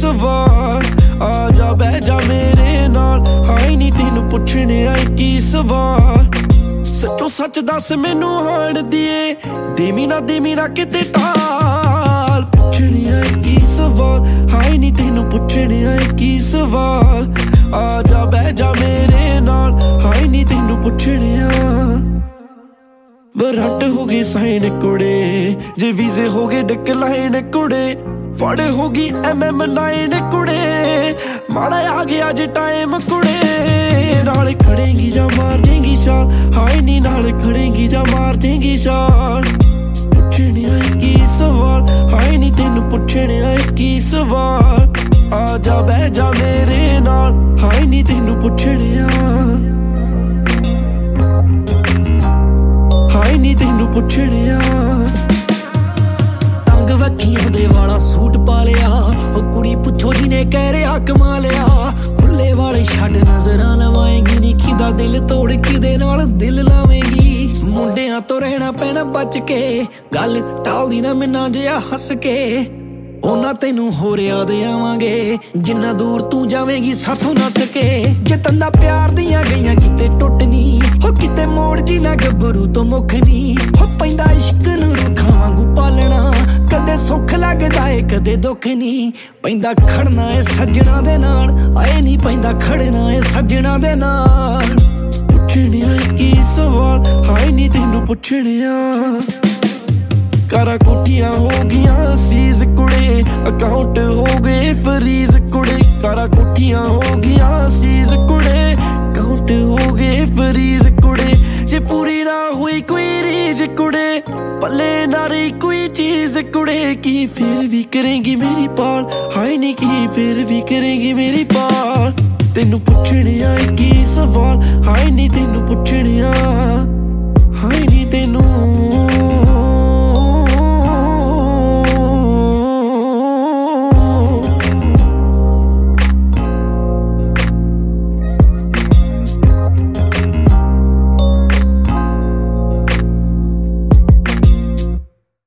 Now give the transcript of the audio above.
सवाल आ जा बह जा मेरे नाल हाय नी तेनू पुछने आए की सवाल सच्चो सच दस मैनू हाण दिए देवी ना किते टाल पुछने आए की सवाल हाय नी तेनू पुछने आए की सवाल आ जा बह जा मेरे नाल हाय नी तेनू पुछने वरट हो गए साइन कुड़े जे वीजे हो गए डिक्लाइन कुड़े फड़े होगी MM9 कुड़े माड़ा आ गया जे टाइम कुड़े नाल खड़ेगी जा मार देंगी शाल हाय नी नाल खड़ेगी जा मार देंगी शाल पुछने आए की सवाल हाय नी तेनू पुछने आए की सवाल आ जा बह जा मेरे नाल हाय नी तेनू पुछने हाय नी तेनू पुछने तंग वखियां दे वाला सूट पा लिया ओ कुड़ी पुछो जी ने कह रहा कमा लिया खुले वाले छड़ नजरां लवाएंगी नी किदा दिल तोड़ किदे नाल दिल लावेंगी मुंडियां तो रहना पैना बच के गल टालदी ना मिन्ना जिहा हस के ओना तेनू होर याद आवांगे जिन्ना दूर तू जावेंगी साथों नस के जे तंदा प्यार दियां गईयां किते टुटनी हो किते मोड़ जी ना गबरू तो मुख नी हो पैंदा इश्क नू रुखां वांगू पालना कदे सुख लगदा ए कदे दुख नी पैंदा खड़ना ए सजना दे नाल आए नी पैंदा खड़ना ए सजना दे नाल पुछने आए की सवाल हाय नी तेनू पुछने कारा कोठियां हो गया सीज कुड़े अकाउंट हो गए फ्रीज कुड़े कारा कोठियां हो गया सीज कुड़े अकाउंट हो गए फ्रीज कुड़े जे पूरी ना हुई कोई रीज कुड़े पल्ले ना रही कोई चीज कुड़े की फिर भी करेंगी मेरी पाल हाय नी की फिर भी करेंगी मेरी पाल तेनू पुछने आए की